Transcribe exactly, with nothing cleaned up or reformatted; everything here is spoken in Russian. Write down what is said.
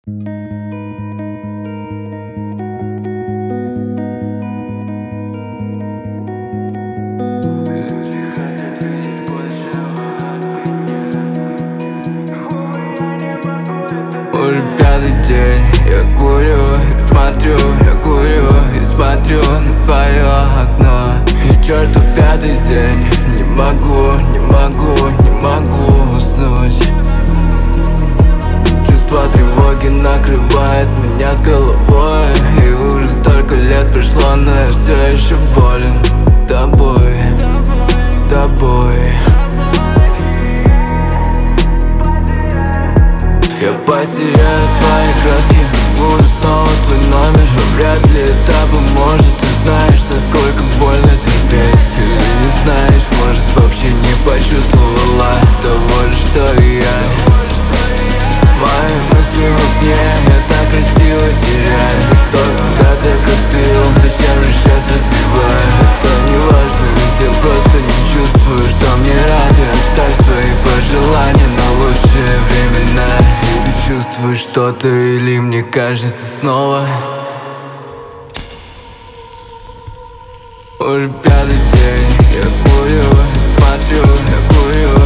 Уже пятый день я курю и смотрю, я курю и смотрю на твое окно. И чертов пятый день, не могу, не могу, не могу уснуть. Чувство тревоги накрывает меня с головой. И уже столько лет прошло, но я все еще болен тобой, тобой. Я потеряю свои краски, забуду снова твой номер. Но вряд ли это поможет. Ты знаешь, насколько больно терпеть. Или не знаешь, может вообще не почувствовала того же, что и я. Мои мысли в огне, я так красиво теряю. Что когда-то копил, зачем же сейчас разбиваю? Это не важно, ведь я просто не чувствую, что мне рады. Оставь свои пожелания на лучшие времена. Чувствуешь что-то или мне кажется снова? Уже пятый день я курю, смотрю, я курю